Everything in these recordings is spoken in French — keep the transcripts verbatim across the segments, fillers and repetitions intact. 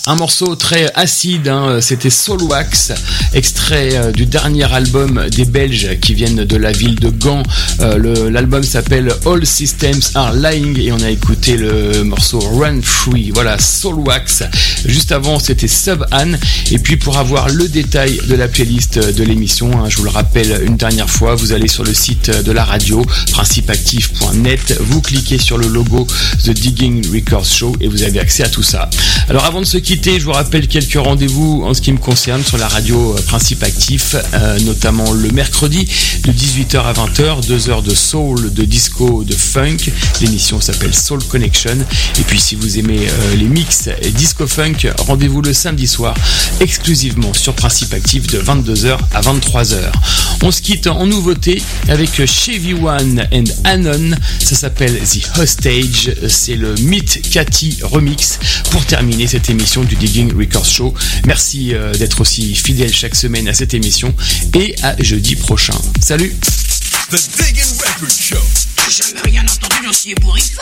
Un morceau très acide, hein, c'était Soulwax, extrait euh, du dernier album des Belges qui viennent de la ville de Gand. Euh, le, l'album s'appelle All Systems Are Lying et on a écouté le morceau Run Free. Voilà, Soulwax. Juste avant, c'était Sub-Anne. Et puis pour avoir le détail de la playlist de l'émission, hein, je vous le rappelle une dernière fois, vous allez sur le site de la radio, principe actif point net, vous cliquez sur le logo The Digging Records Show et vous avez accès à tout ça. Alors avant de se quitter, je vous rappelle quelques rendez-vous en ce qui me concerne sur la radio Principe Actif, euh, notamment le mercredi de dix-huit heures à vingt heures, deux heures de soul, de disco, de funk. L'émission s'appelle Soul Connection. Et puis si vous aimez euh, les mix et disco funk, rendez-vous le samedi soir exclusivement sur Principe Actif de vingt-deux heures à vingt-trois heures. On se quitte en nouveauté avec Chevy One and Anon. Ça s'appelle The Hostage. C'est le Meet Cathy remix pour terminer cette émission du Digging Records Show. Merci euh, d'être aussi fidèle chaque semaine à cette émission et à jeudi prochain. Salut. The Digging Records Show. J'ai jamais rien entendu d'aussi ébouriffant.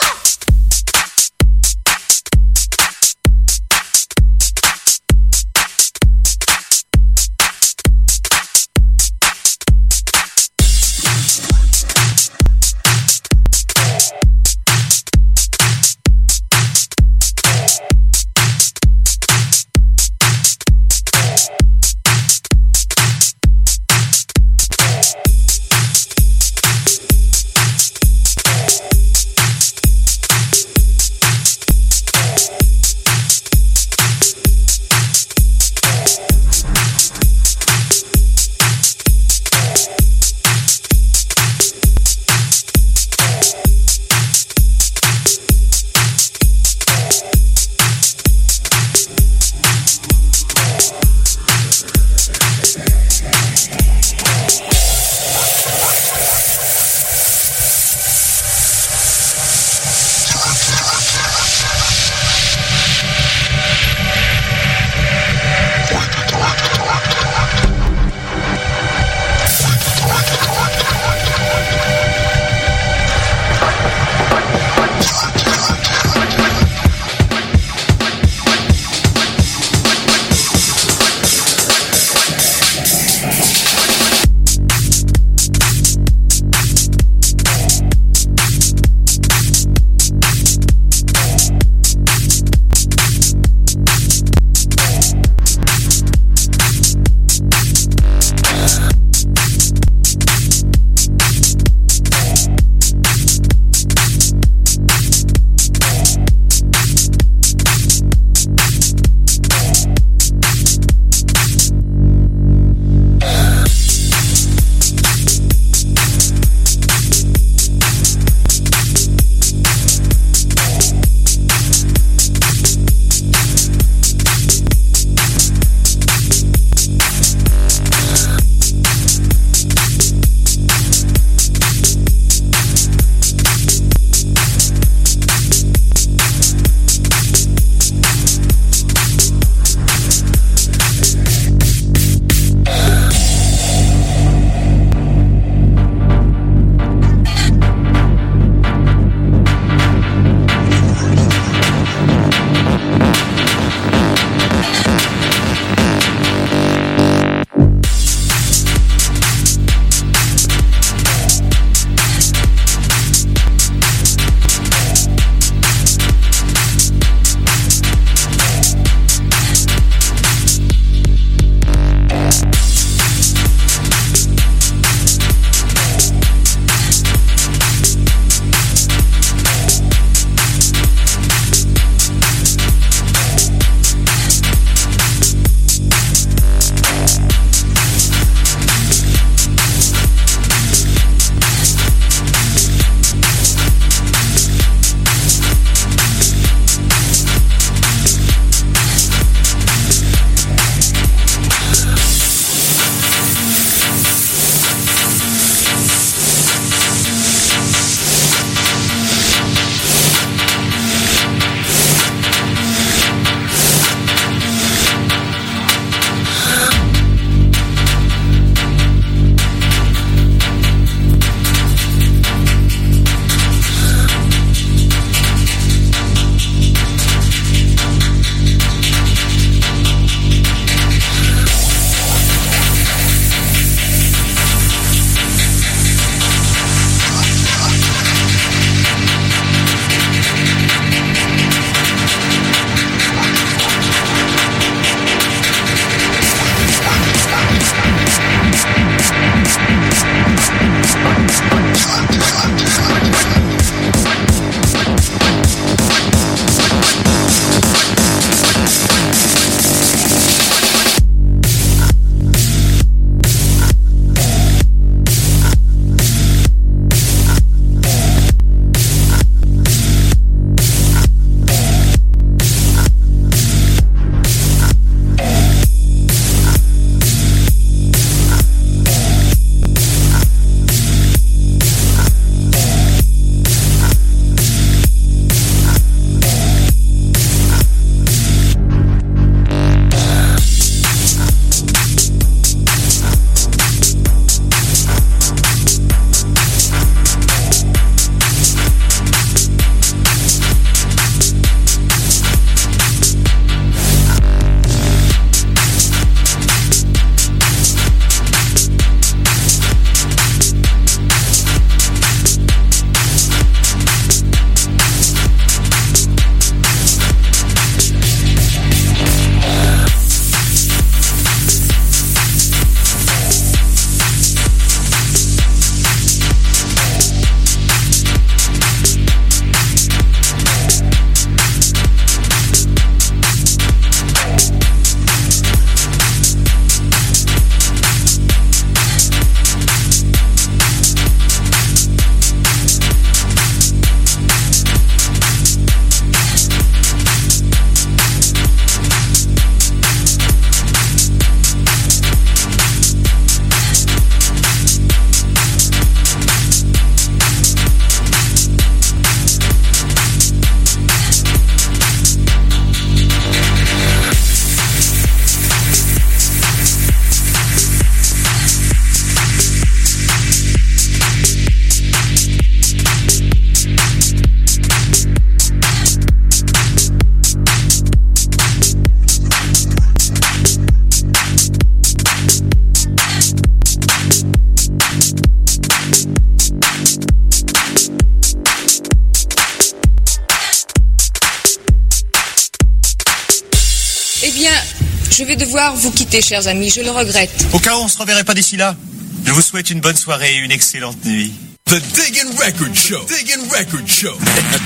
Eh bien, je vais devoir vous quitter, chers amis, je le regrette. Au cas où on se reverrait pas d'ici là, je vous souhaite une bonne soirée et une excellente nuit. The Diggin' Record Show. Diggin' Record Show.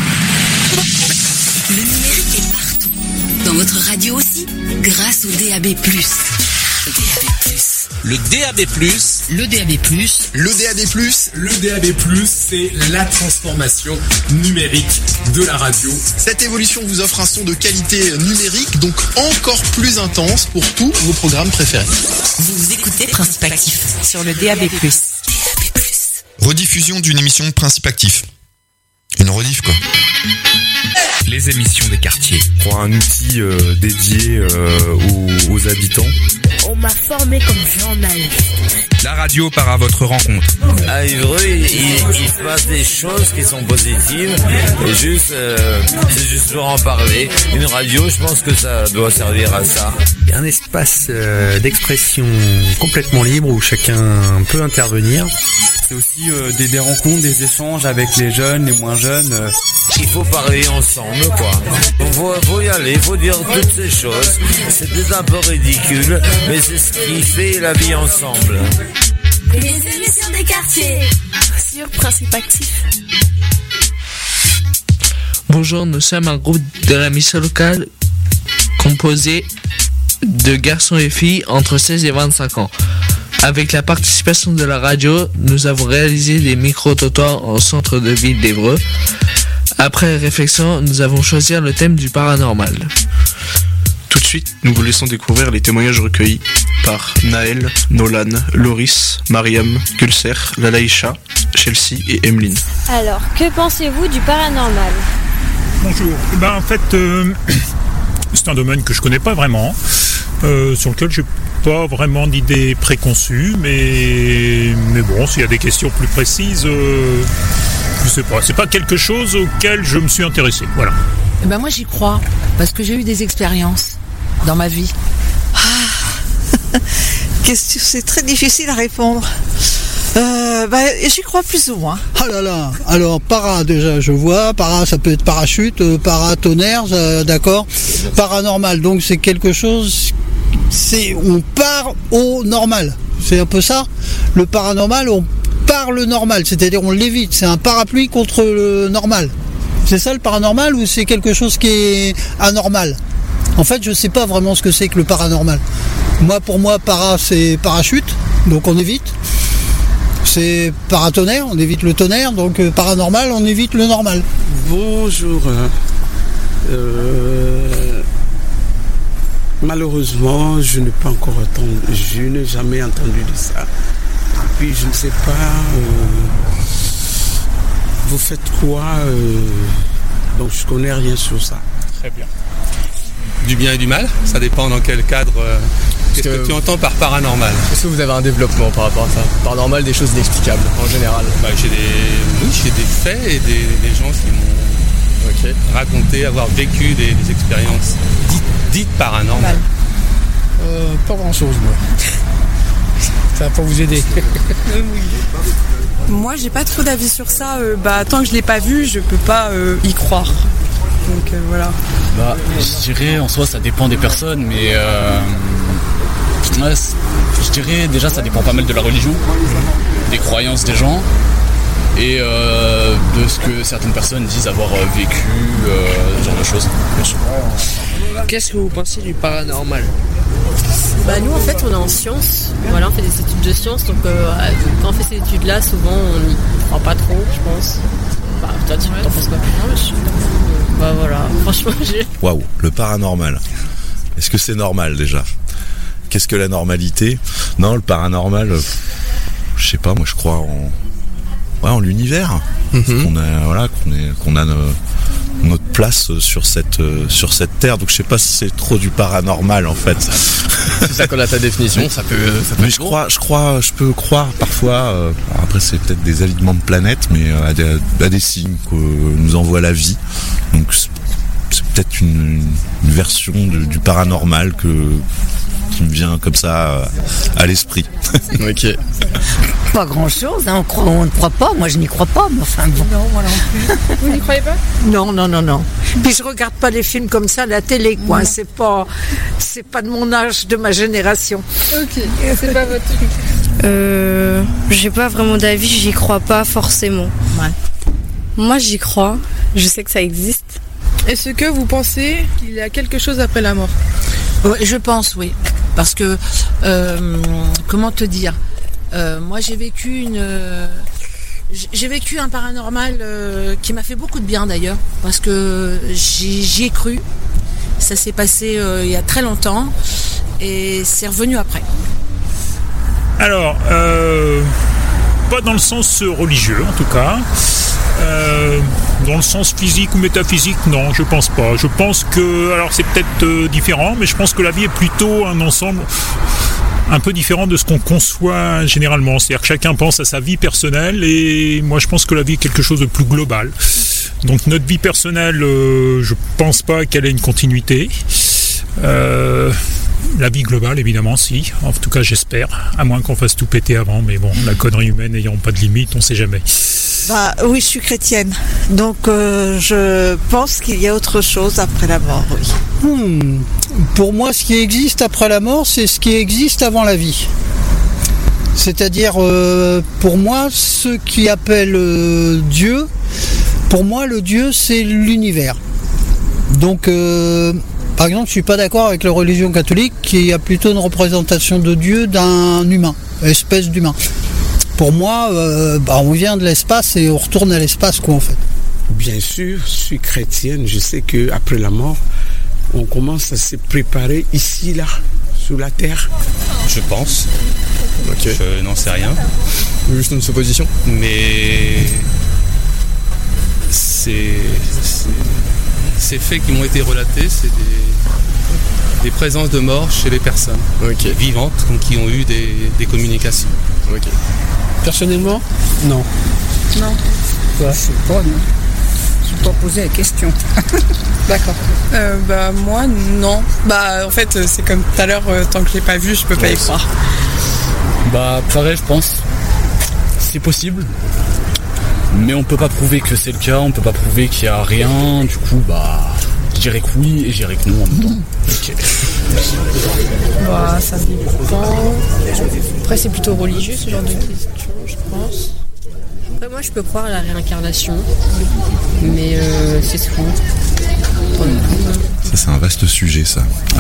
Le numérique est partout. Dans votre radio aussi, grâce au D A B plus. D A B plus. Le D A B plus. Le D A B plus. Le D A B plus. Le D A B plus, c'est la transformation numérique de la radio. Cette évolution vous offre un son de qualité numérique, donc encore plus intense pour tous vos programmes préférés. Vous écoutez Principe Actif sur le D A B plus. D A B plus. Rediffusion d'une émission Principe Actif. Une rediff, quoi. Les émissions des quartiers. Pour un outil euh, dédié euh, aux, aux habitants. On m'a formé comme journaliste. La radio part à votre rencontre. À Évreux, il, il, il se passe des choses qui sont positives. Et juste, euh, c'est juste pour en parler. Une radio, je pense que ça doit servir à ça. Il y a un espace euh, d'expression complètement libre où chacun peut intervenir. C'est aussi euh, des, des rencontres, des échanges avec les jeunes, les moins jeunes. Euh. Il faut parler ensemble, quoi. Il faut, faut y aller, il faut dire toutes ces choses. C'est peut-être un peu ridicule, mais c'est ce qui fait la vie ensemble. Les émissions des quartiers sur Principe Actif. Bonjour, nous sommes un groupe de la mission locale composé de garçons et filles entre seize et vingt-cinq ans. Avec la participation de la radio, nous avons réalisé des micro-trottoirs en centre de ville d'Évreux. Après réflexion, nous avons choisi le thème du paranormal. Tout de suite, nous vous laissons découvrir les témoignages recueillis par Naël, Nolan, Loris, Mariam, Gulser, Lalaïcha, Chelsea et Emeline. Alors, que pensez-vous du paranormal ? Bonjour. Ben, en fait, euh, c'est un domaine que je connais pas vraiment, euh, sur lequel je n'ai pas vraiment d'idées préconçues, mais, mais bon, s'il y a des questions plus précises, euh, je sais pas. C'est pas quelque chose auquel je me suis intéressé. Voilà. Eh ben moi j'y crois, parce que j'ai eu des expériences dans ma vie. Ah, question, c'est très difficile à répondre. Euh, bah, j'y crois plus ou moins. Ah là là, alors para déjà je vois, para ça peut être parachute, euh, paratonnerre, euh, d'accord, paranormal, donc c'est quelque chose, c'est on part au normal, c'est un peu ça, le paranormal on part le normal, c'est-à-dire on l'évite, c'est un parapluie contre le normal. C'est ça le paranormal ou c'est quelque chose qui est anormal ? En fait, je sais pas vraiment ce que c'est que le paranormal. Moi, pour moi, para, c'est parachute, donc on évite. C'est paratonnerre, on évite le tonnerre, donc euh, paranormal, on évite le normal. Bonjour. Euh, malheureusement, je n'ai pas encore entendu, je n'ai jamais entendu de ça. Et puis, je ne sais pas... Euh, vous faites quoi euh, donc je connais rien sur ça. Très bien. Du bien et du mal, ça dépend dans quel cadre. Euh, qu'est-ce que, que tu entends par paranormal ? Est-ce que vous avez un développement par rapport à ça ? Paranormal, des choses inexplicables en général. Bah, j'ai des, oui, j'ai des faits et des, des gens qui m'ont okay. raconté avoir vécu des, des expériences dites, dites paranormales. Euh, pas grand-chose, moi. Ça va pas vous aider. Moi, j'ai pas trop d'avis sur ça. Euh, bah, tant que je l'ai pas vu, je peux pas euh, y croire. Donc euh, voilà. Bah, je dirais en soi, ça dépend des personnes, mais euh, ouais, je dirais déjà, ça dépend pas mal de la religion, des croyances des gens et euh, de ce que certaines personnes disent avoir vécu, euh, ce genre de choses. Qu'est-ce que vous pensez du paranormal ? Bah nous en fait on est en sciences, voilà on fait des études de sciences donc euh, quand on fait ces études là souvent on n'y croit pas trop je pense. Bah toi tu t'en penses quoi ? Non, je suis... Bah voilà, franchement j'ai... Waouh, le paranormal. Est-ce que c'est normal déjà ? Qu'est-ce que la normalité ? Non, le paranormal, je sais pas, moi je crois en, ouais, en l'univers. Mm-hmm. Qu'on a, voilà, qu'on est, qu'on a nos... notre place sur cette sur cette terre, donc je sais pas si c'est trop du paranormal en fait. C'est ça qu'on a ta définition, ça peut, ça peut mais je crois, je crois, je peux croire parfois. Euh, après c'est peut-être des alignements de planètes, mais euh, à, des, à des signes que nous envoie la vie. Donc c'est, c'est peut-être une, une version de, du paranormal que qui me vient comme ça euh, à l'esprit. Ok. Pas grand-chose, hein. on, croit, on ne croit pas. Moi, je n'y crois pas, mais enfin bon. Non, moi non plus. Vous n'y croyez pas? Non, non, non, non. Puis je regarde pas les films comme ça à la télé, quoi. C'est pas, c'est pas de mon âge, de ma génération. Ok, c'est pas votre truc. Euh, j'ai pas vraiment d'avis, j'y crois pas forcément. Ouais. Moi, j'y crois. Je sais que ça existe. Est-ce que vous pensez qu'il y a quelque chose après la mort? Ouais, je pense, oui. Parce que, euh, comment te dire euh, moi, j'ai vécu une... Euh, j'ai vécu un paranormal euh, qui m'a fait beaucoup de bien, d'ailleurs. Parce que j'y, j'y ai cru. Ça s'est passé euh, il y a très longtemps. Et c'est revenu après. Alors, euh, pas dans le sens religieux, en tout cas. Euh, dans le sens physique ou métaphysique, non, je pense pas. Je pense que, alors c'est peut-être euh, différent, mais je pense que la vie est plutôt un ensemble un peu différent de ce qu'on conçoit généralement. C'est-à-dire que chacun pense à sa vie personnelle et moi je pense que la vie est quelque chose de plus global. Donc notre vie personnelle, euh, je pense pas qu'elle ait une continuité. Euh, la vie globale, évidemment, si. En tout cas, j'espère. À moins qu'on fasse tout péter avant. Mais bon, la connerie humaine n'ayant pas de limite, on sait jamais. Bah oui, je suis chrétienne. Donc euh, je pense qu'il y a autre chose après la mort, oui. Hmm. Pour moi, ce qui existe après la mort, c'est ce qui existe avant la vie. C'est-à-dire, euh, pour moi, ceux qui appellent euh, Dieu, pour moi, le Dieu, c'est l'univers. Donc... Euh, Par exemple, je suis pas d'accord avec la religion catholique qui a plutôt une représentation de Dieu d'un humain, espèce d'humain. Pour moi, euh, bah, on vient de l'espace et on retourne à l'espace, quoi, en fait. Bien sûr, je suis chrétienne. Je sais qu'après la mort, on commence à se préparer ici, là, sous la terre. Je pense. Ok. Je n'en sais rien. Juste une supposition. Mais c'est... c'est... Ces faits qui m'ont été relatés, c'est des, des présences de mort chez les personnes okay. vivantes, donc qui ont eu des, des communications. Okay. Personnellement, non. Non. Ouais. Je sais pas, non. Je ne suis pas posé la question. D'accord. Euh, bah moi, non. Bah en fait, c'est comme tout à l'heure, euh, tant que je l'ai pas vu, je peux pas ouais, y croire. Bah pareil, je pense. C'est possible. Mais on peut pas prouver que c'est le cas, on peut pas prouver qu'il y a rien, du coup bah je dirais que oui et je dirais que non en même temps. Ok. Bah ça dépend. Après c'est plutôt religieux ce genre de question, je pense. Après moi je peux croire à la réincarnation, mais euh, c'est tout. Ça c'est un vaste sujet ça. Euh...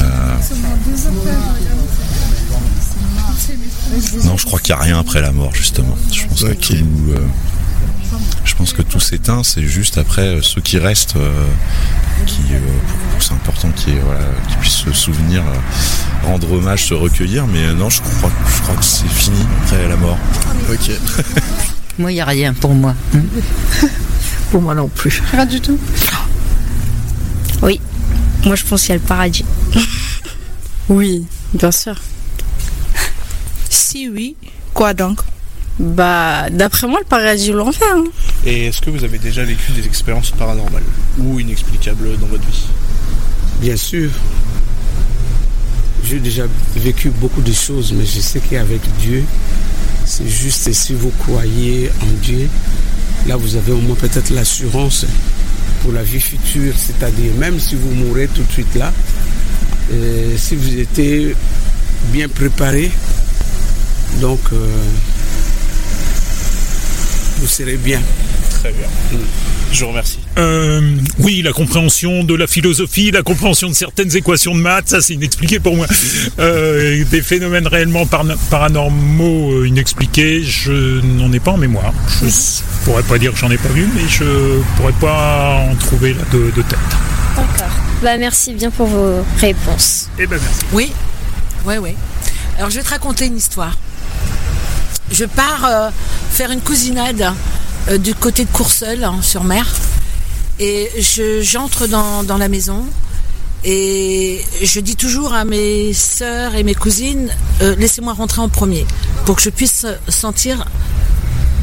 Non, je crois qu'il n'y a rien après la mort justement. Je pense okay. que tout... Euh... Je pense que tout s'éteint, c'est juste après ceux qui restent, euh, qui, euh, c'est important qu'ils voilà, qu'ils puissent se souvenir, euh, rendre hommage, se recueillir, mais euh, non, je crois, je crois que c'est fini après la mort. Ok. Moi, il n'y a rien pour moi. Pour moi non plus. Rien du tout. Oui, moi je pense qu'il y a le paradis. Oui, bien sûr. Si oui, quoi donc? Bah, d'après moi, le paradis ou l'enfer. Hein. Et est-ce que vous avez déjà vécu des expériences paranormales ou inexplicables dans votre vie? Bien sûr. J'ai déjà vécu beaucoup de choses, mais je sais qu'avec Dieu, c'est juste si vous croyez en Dieu, là vous avez au moins peut-être l'assurance pour la vie future, c'est-à-dire même si vous mourrez tout de suite là, euh, si vous étiez bien préparé, donc... Euh, vous serez bien. Très bien. Je vous remercie. Euh, oui, la compréhension de la philosophie, la compréhension de certaines équations de maths, ça c'est inexpliqué pour moi. Euh, des phénomènes réellement par- paranormaux euh, inexpliqués, je n'en ai pas en mémoire. Je ne pourrais pas dire que j'en ai pas vu, mais je pourrais pas en trouver là de, de tête. D'accord. Bah merci bien pour vos réponses. Eh ben merci. Oui, oui, oui. Alors je vais te raconter une histoire. Je pars euh, faire une cousinade euh, du côté de Courseulles, hein, sur mer. Et je, j'entre dans, dans la maison. Et je dis toujours à mes sœurs et mes cousines, euh, laissez-moi rentrer en premier. Pour que je puisse sentir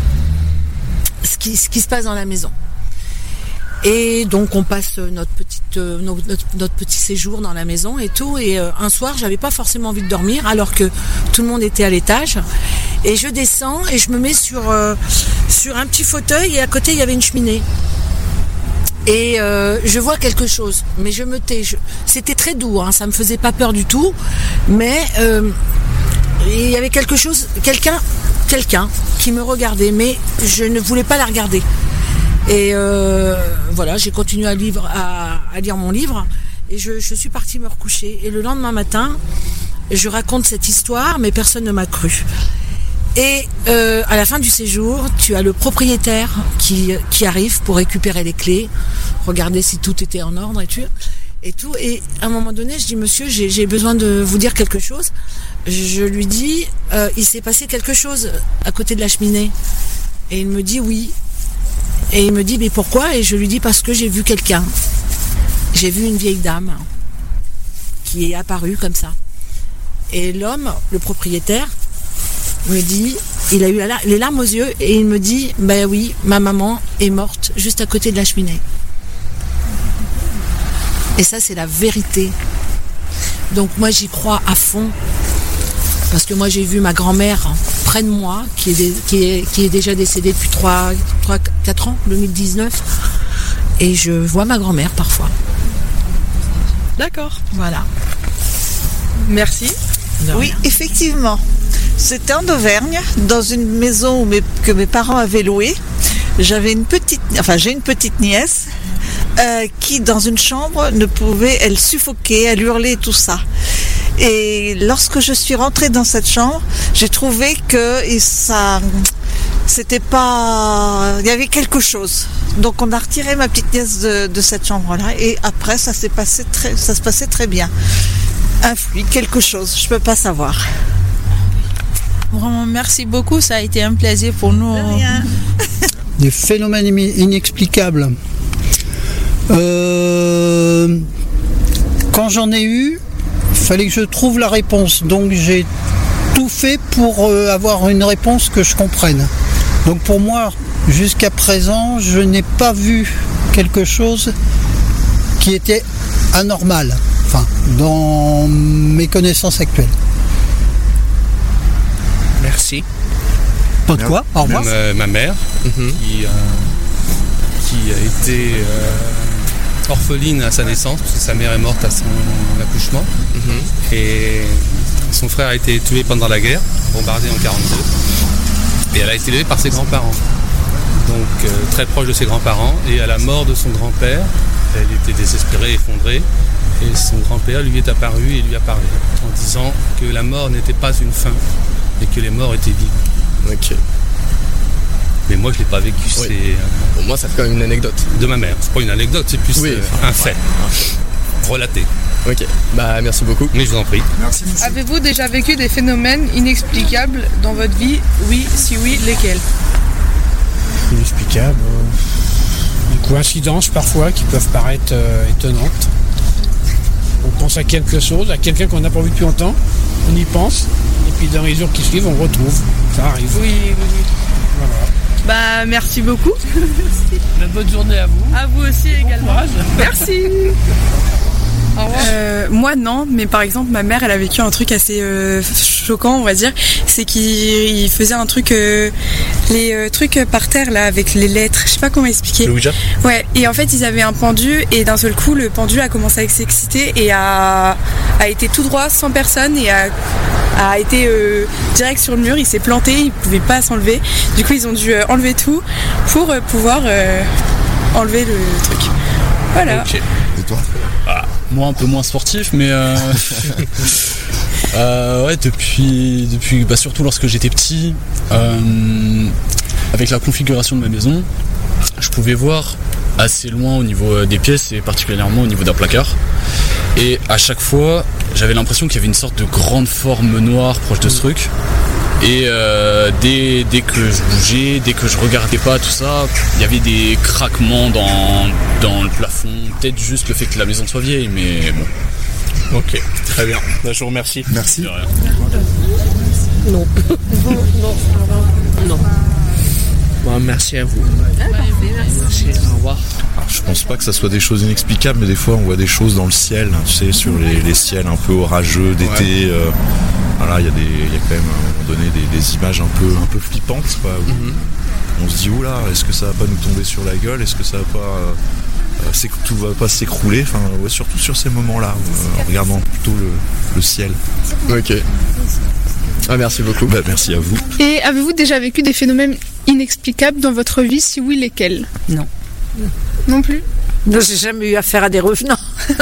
ce qui, ce qui se passe dans la maison. Et donc on passe notre petite notre, notre, notre petit séjour dans la maison et tout. Et euh, un soir, j'avais pas forcément envie de dormir alors que tout le monde était à l'étage. Et je descends et je me mets sur, euh, sur un petit fauteuil et à côté, il y avait une cheminée. Et euh, je vois quelque chose, mais je me tais. Je... C'était très doux, hein, ça me faisait pas peur du tout. Mais euh, il y avait quelque chose, quelqu'un, quelqu'un qui me regardait, mais je ne voulais pas la regarder. Et euh, voilà, j'ai continué à, livre, à, à lire mon livre et je, je suis partie me recoucher. Et le lendemain matin, je raconte cette histoire, mais personne ne m'a cru. Et euh, à la fin du séjour, tu as le propriétaire qui, qui arrive pour récupérer les clés, regarder si tout était en ordre et tout. Et, tout. Et à un moment donné, je dis, monsieur, j'ai, j'ai besoin de vous dire quelque chose. Je lui dis, euh, il s'est passé quelque chose à côté de la cheminée. Et il me dit oui. Et il me dit, mais pourquoi? Et je lui dis, parce que j'ai vu quelqu'un. J'ai vu une vieille dame qui est apparue comme ça. Et l'homme, le propriétaire, me dit, il a eu la, les larmes aux yeux et il me dit, ben oui, ma maman est morte juste à côté de la cheminée. Et ça, c'est la vérité. Donc moi, j'y crois à fond. Parce que moi, j'ai vu ma grand-mère près de moi, qui est, qui est, qui est déjà décédée depuis trois, quatre ans, deux mille dix-neuf. Et je vois ma grand-mère parfois. D'accord. Voilà. Merci. Oui, effectivement. C'était en Auvergne, dans une maison où mes, que mes parents avaient louée. J'avais une petite, enfin j'ai une petite nièce euh, qui, dans une chambre, ne pouvait, elle suffoquait, elle hurlait, tout ça. Et lorsque je suis rentrée dans cette chambre, j'ai trouvé que ça, c'était pas, il y avait quelque chose. Donc on a retiré ma petite nièce de, de cette chambre-là, et après ça s'est passé très, ça se passait très bien. Un fluide, quelque chose, je peux pas savoir. Vraiment, merci beaucoup, ça a été un plaisir pour nous. De rien. Des phénomènes inexplicables. Euh, quand j'en ai eu, il fallait que je trouve la réponse. Donc j'ai tout fait pour euh, avoir une réponse que je comprenne. Donc pour moi, jusqu'à présent, je n'ai pas vu quelque chose qui était anormal. Enfin, dans mes connaissances actuelles. Merci. Pas de quoi, au revoir. Même, euh, ma mère, mm-hmm. qui, euh, qui a été euh, orpheline à sa naissance, parce que sa mère est morte à son accouchement. Mm-hmm. Et son frère a été tué pendant la guerre, bombardé en quarante-deux. Et elle a été élevée par ses grands-parents. Donc euh, très proche de ses grands-parents. Et à la mort de son grand-père, elle était désespérée, effondrée. Et son grand-père lui est apparu et lui a parlé en disant que la mort n'était pas une fin et que les morts étaient vivants. Ok. Mais moi je l'ai pas vécu, oui. c'est... Euh, Pour moi ça fait quand même une anecdote. De ma mère, c'est pas une anecdote, c'est plus oui, euh, un fait. Ouais. Relaté. Ok, bah merci beaucoup. Mais je vous en prie. Merci. Avez-vous déjà vécu des phénomènes inexplicables dans votre vie? Oui, si oui, lesquels? Inexplicables. Euh, des coïncidences parfois qui peuvent paraître euh, étonnantes. On pense à quelque chose, à quelqu'un qu'on n'a pas vu depuis longtemps, on y pense, et puis dans les jours qui suivent, on retrouve. Ça arrive. Oui, oui, oui. Voilà. Bah, merci beaucoup. Merci. Bonne journée à vous. À vous aussi bon également. Courage. Merci. Au revoir. Euh, moi non, mais par exemple ma mère elle a vécu un truc assez euh, choquant on va dire, c'est qu'il faisait un truc, euh, les euh, trucs par terre là avec les lettres, je sais pas comment expliquer. Le Ouija. Ouais, et en fait ils avaient un pendu et d'un seul coup le pendu a commencé à s'exciter et a, a été tout droit sans personne et a, a été euh, direct sur le mur, il s'est planté, il pouvait pas s'enlever, du coup ils ont dû euh, enlever tout pour euh, pouvoir euh, enlever le truc. Voilà. Ok. Et toi? Ah, moi un peu moins sportif, mais euh, euh, ouais, depuis, depuis bah, surtout lorsque j'étais petit, euh, avec la configuration de ma maison, je pouvais voir assez loin au niveau des pièces et particulièrement au niveau d'un placard. Et à chaque fois, j'avais l'impression qu'il y avait une sorte de grande forme noire proche de ce truc. Et euh, dès, dès que je bougeais, dès que je regardais pas tout ça, il y avait des craquements dans, dans le plafond. Peut-être juste le fait que la maison soit vieille, mais bon. Ok, très bien. Là, je vous remercie. Merci. Non. non. Non. Bon, merci à vous. Ah, parfait, merci. Merci, au revoir. Alors, je pense pas que ça soit des choses inexplicables, mais des fois on voit des choses dans le ciel, hein, tu sais, sur les, les ciels un peu orageux d'été. Ouais. Euh, voilà, il y a des, il y a quand même à un moment donné des, des images un peu, un peu flippantes, quoi. Où mm-hmm. On se dit oula, est-ce que ça va pas nous tomber sur la gueule, est-ce que ça va pas, euh, c'est que tout va pas s'écrouler. Enfin, ouais, surtout sur ces moments-là, euh, en regardant plutôt le, le ciel. Ok. Ah, merci beaucoup. Bah, merci à vous. Et avez-vous déjà vécu des phénomènes inexplicables dans votre vie? Si oui, lesquels? Non. Non plus? Non, j'ai jamais eu affaire à des revenants.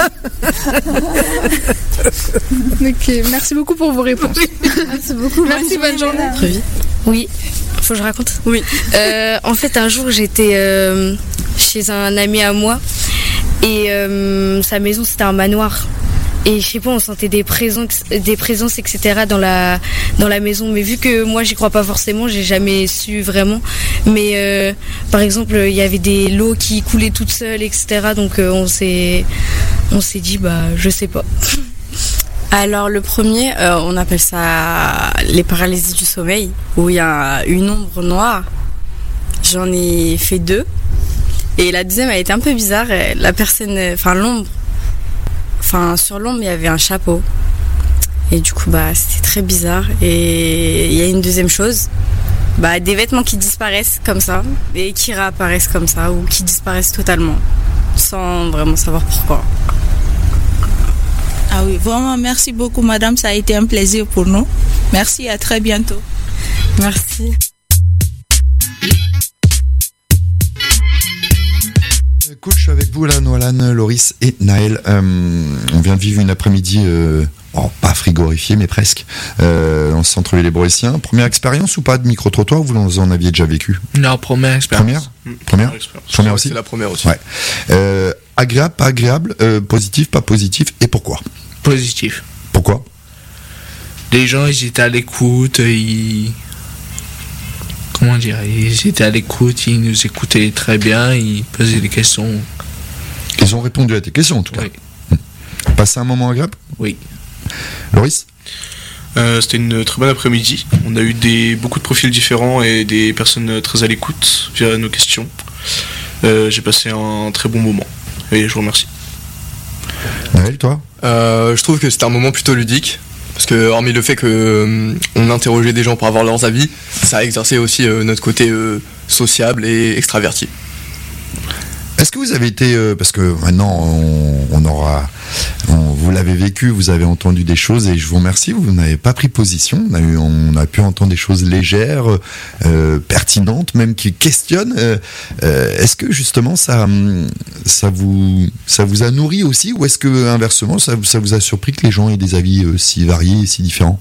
Ok, merci beaucoup pour vos réponses. Merci beaucoup. Merci, bonne journée. Très vite. Oui, faut que je raconte? Oui. Euh, en fait, un jour, j'étais euh, chez un ami à moi et euh, sa maison, c'était un manoir. Et je sais pas, on sentait des présences, des présences, et cetera dans la dans la maison. Mais vu que moi j'y crois pas forcément, j'ai jamais su vraiment. Mais euh, par exemple, il y avait des lots qui coulaient toutes seules, et cetera. Donc euh, on s'est on s'est dit bah je sais pas. Alors le premier, euh, on appelle ça les paralysies du sommeil, où il y a une ombre noire. J'en ai fait deux. Et la deuxième a été un peu bizarre. La personne, enfin l'ombre. Enfin, sur l'ombre, il y avait un chapeau. Et du coup, bah, c'était très bizarre. Et il y a une deuxième chose. Bah, des vêtements qui disparaissent comme ça. Et qui réapparaissent comme ça. Ou qui disparaissent totalement. Sans vraiment savoir pourquoi. Ah oui, vraiment, merci beaucoup, madame. Ça a été un plaisir pour nous. Merci, à très bientôt. Merci. Cool, je suis avec vous là, Nolan, Loris et Naël. Euh, on vient de vivre une après-midi, euh, oh, pas frigorifiée, mais presque, euh, dans le centre-ville Bressien. Première expérience ou pas de micro-trottoir, vous en aviez déjà vécu? Non, première expérience. Première mmh, Première, expérience. Première aussi. C'est la première aussi. Ouais. Euh, agréable, pas agréable, euh, positif, pas positif, et pourquoi? Positif. Pourquoi? Les gens, ils étaient à l'écoute, ils... Comment dire, ils étaient à l'écoute, ils nous écoutaient très bien, ils posaient des questions. Ils ont répondu à tes questions en tout cas. Oui. Passé un moment agréable? Oui. Loris? euh, C'était une très bonne après-midi. On a eu des, beaucoup de profils différents et des personnes très à l'écoute via nos questions. Euh, j'ai passé un très bon moment et je vous remercie. Naël, toi? euh, Je trouve que c'était un moment plutôt ludique. Parce que, hormis le fait qu'on euh, interrogeait des gens pour avoir leurs avis, ça a exercé aussi euh, notre côté euh, sociable et extraverti. Est-ce que vous avez été, euh, parce que maintenant on, on aura, on, vous l'avez vécu, vous avez entendu des choses et je vous remercie, vous n'avez pas pris position, on a, eu, on a pu entendre des choses légères, euh, pertinentes, même qui questionnent. Euh, euh, est-ce que justement ça, ça vous, ça vous a nourri aussi, ou est-ce que inversement ça, ça vous a surpris que les gens aient des avis euh, si variés et si différents?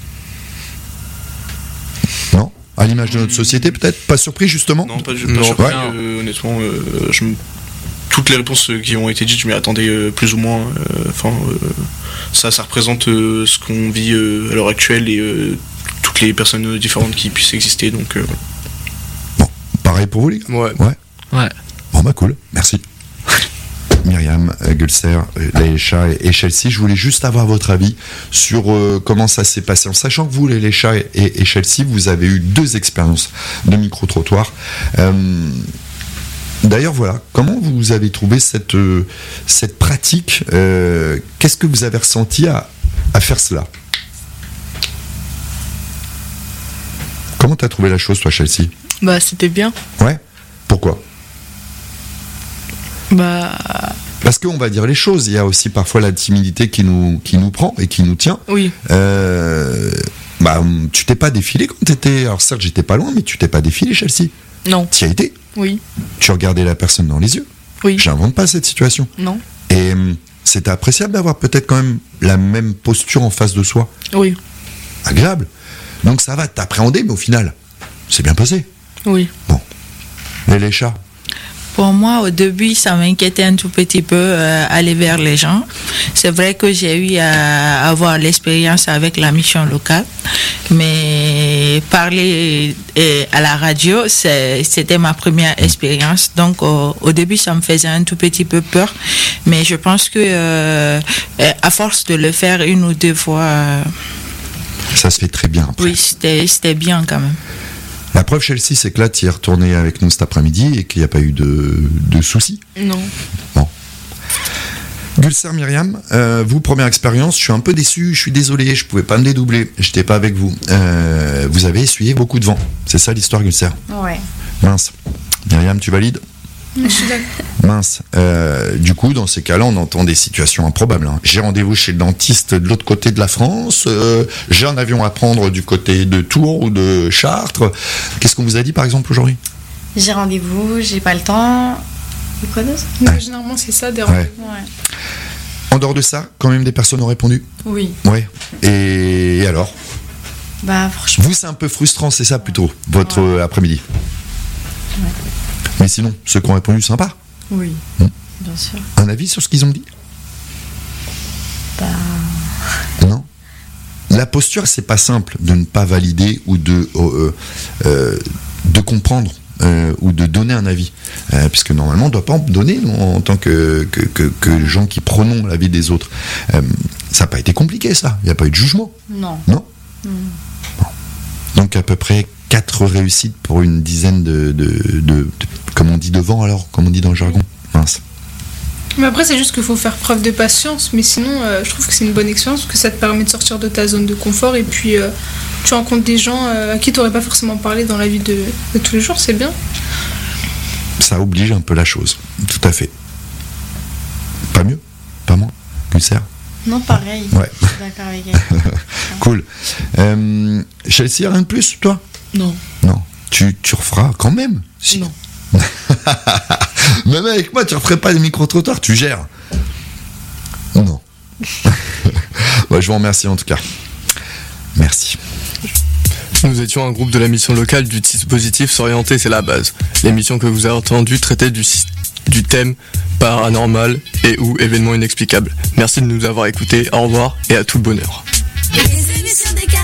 Non? À l'image de notre société, peut-être? Pas surpris, justement? Non, pas, pas non, surpris. Ouais. Euh, honnêtement, euh, je me... toutes les réponses qui ont été dites, je m'y attendais euh, plus ou moins. Enfin, euh, euh, ça, ça représente euh, ce qu'on vit euh, à l'heure actuelle et euh, toutes les personnes différentes qui puissent exister. Donc, euh, bon, pareil pour vous, les gars? Ouais. Ouais. Ouais. Bon, bah, cool. Merci. Myriam, Gulser, Laïcha et Chelsea, je voulais juste avoir votre avis sur euh, comment ça s'est passé, en sachant que vous, Laïcha et, et Chelsea, vous avez eu deux expériences de micro-trottoir. Euh, d'ailleurs, voilà, comment vous avez trouvé cette, euh, cette pratique euh, qu'est-ce que vous avez ressenti à, à faire cela? Comment t'as trouvé la chose, toi, Chelsea? Bah, c'était bien. Ouais. Pourquoi? Bah... Parce qu'on va dire les choses, il y a aussi parfois la timidité qui nous, qui nous prend et qui nous tient. Oui. Euh, bah, tu t'es pas défilé quand t'étais... Alors certes, j'étais pas loin, mais tu t'es pas défilé, Chelsea? Non. Tu y as été? Oui. Tu regardais la personne dans les yeux? Oui. J'invente pas cette situation. Non. Et c'était appréciable d'avoir peut-être quand même la même posture en face de soi? Oui. Agréable. Donc ça va t'appréhender, mais au final, c'est bien passé? Oui. Bon. Et les chats? Pour moi, au début, ça m'inquiétait un tout petit peu euh, aller vers les gens. C'est vrai que j'ai eu à avoir l'expérience avec la mission locale, mais parler euh, à la radio, c'est, c'était ma première expérience. Donc, au, au début, ça me faisait un tout petit peu peur, mais je pense que euh, à force de le faire une ou deux fois, euh, ça se fait très bien après. Oui, c'était, c'était bien quand même. La preuve, Chelsea, c'est que là, tu es retourné avec nous cet après-midi et qu'il n'y a pas eu de, de soucis. Non. Bon. Gulser, Myriam, euh, vous, première expérience, je suis un peu déçu, je suis désolé, je pouvais pas me dédoubler, j'étais pas avec vous. Euh, vous avez essuyé beaucoup de vent, c'est ça l'histoire, Gulser? Ouais. Mince. Myriam, tu valides? Je suis d'accord. Mince. Euh, du coup, dans ces cas-là, on entend des situations improbables. Hein. J'ai rendez-vous chez le dentiste de l'autre côté de la France, euh, j'ai un avion à prendre du côté de Tours ou de Chartres. Qu'est-ce qu'on vous a dit, par exemple, aujourd'hui? J'ai rendez-vous, j'ai pas le temps. Et quoi d'autre? Ouais. Généralement, c'est ça, des rendez-vous. Ouais. En dehors de ça, quand même des personnes ont répondu? Oui. Ouais. Et, et alors? Bah, franchement. Vous, c'est un peu frustrant, c'est ça plutôt, votre ouais. après-midi? Ouais. Mais sinon, ceux qui ont répondu, sympa? Oui, mmh. bien sûr. Un avis sur ce qu'ils ont dit? Bah... Non. La posture, c'est pas simple de ne pas valider ou de, euh, euh, de comprendre. Euh, ou de donner un avis, euh, puisque normalement on ne doit pas en donner nous, en tant que, que, que, que gens qui prenons l'avis des autres. Euh, ça n'a pas été compliqué, ça, il n'y a pas eu de jugement. Non. Non. Mmh. Bon. Donc à peu près quatre réussites pour une dizaine de, de, de, de comme on dit devant alors, comme on dit dans le jargon. Mince. Mais après, c'est juste qu'il faut faire preuve de patience. Mais sinon, euh, je trouve que c'est une bonne expérience parce que ça te permet de sortir de ta zone de confort. Et puis, euh, tu rencontres des gens euh, à qui tu n'aurais pas forcément parlé dans la vie de, de tous les jours. C'est bien. Ça oblige un peu la chose. Tout à fait. Pas mieux? Pas moins? Gulser? Non, pareil. Ouais. Je suis d'accord avec elle. Cool. Euh, Chelsea, rien de plus, toi? Non. Non. Tu, tu referas quand même? Si. Non. Même avec moi, tu ne referais pas les micro-trottoirs, tu gères. Non. Bah, je vous remercie en tout cas. Merci. Nous étions un groupe de la mission locale du dispositif S'orienter, c'est la base. L'émission que vous avez entendue traitait du, du thème paranormal et ou événements inexplicables. Merci de nous avoir écoutés, au revoir et à tout le bonheur. Les émissions des